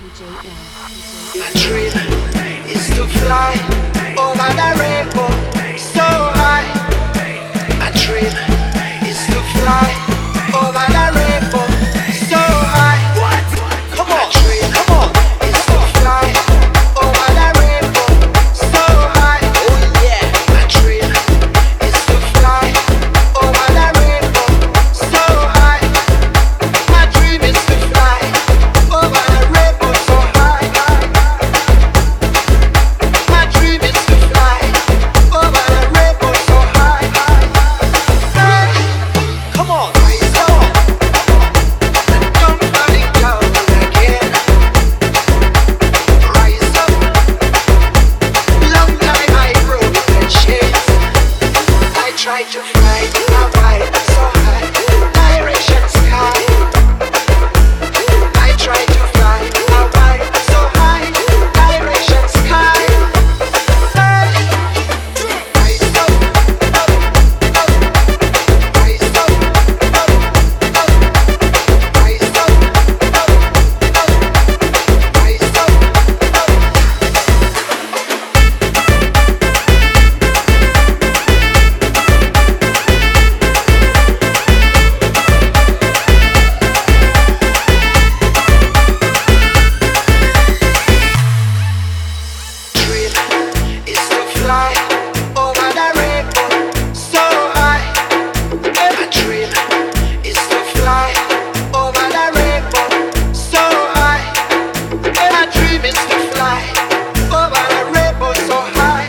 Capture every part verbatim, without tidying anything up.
My dream is to fly over the rainbow so high. My dream is to fly over the rainbow so high. What? Come on, dream. Come on. Is to fly over the rainbow so high. Oh yeah. My dream is to fly over the rainbow so high. My dream is to fly over the rainbow so high. My dream is to fly over the rainbow so high. Hey, come on, come on, and don't falling down again. Rise up, long time I broke the chains. I tried to fly high, so high, direction sky. I try to fly high, so high, direction sky. Hey, rise up, up, up, rise up, up, up, rise up, up, up, rise up, up. Dream is to fly over the rainbow so high. My dream is to fly over the rainbow so high. My dream is to fly over the rainbow so high.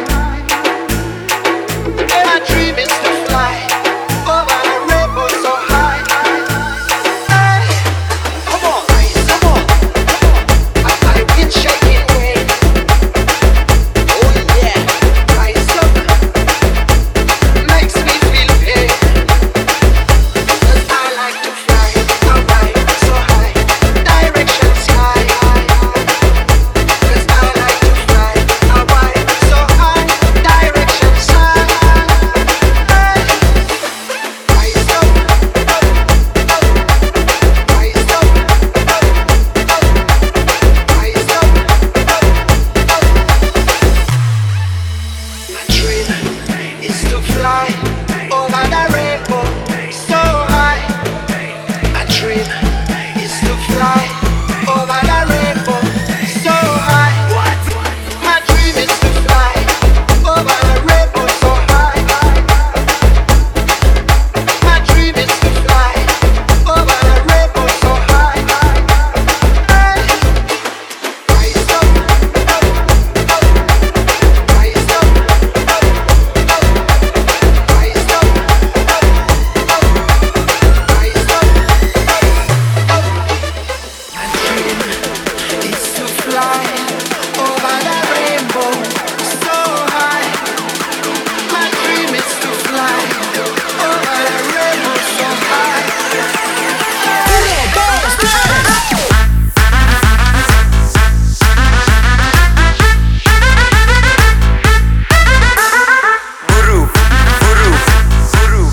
My dream is to fly over the rainbow so high. Hey, come on, come on, I, I've been shaking way. Oh yeah, rise up, makes me feel pain. 'Cause I like to fly high, so high, direction sky. 'Cause I like to fly high, so high, direction sky. Hey, rise up, up, up, rise up, up, up, rise up, up, up. My dream is to fly over the rainbow so high. My dream is to fly over the rainbow so high. What? My dream is to fly over the rainbow so high. My dream is to fly over the rainbow so high. Hey, rise up, up, up, rise up, up, up, rise up, up, up, rise up, up, up. My dream is to fly over the rainbow so high. My dream is to fly over the rainbow so high. Guru, guru, guru.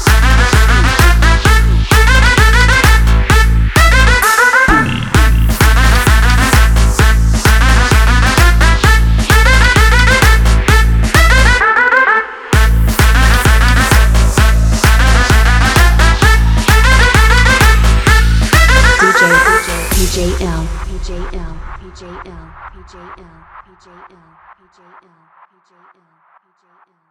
P J L, P J L, P J L, P J L, P J L, P J L, P J L, P J L, P J L.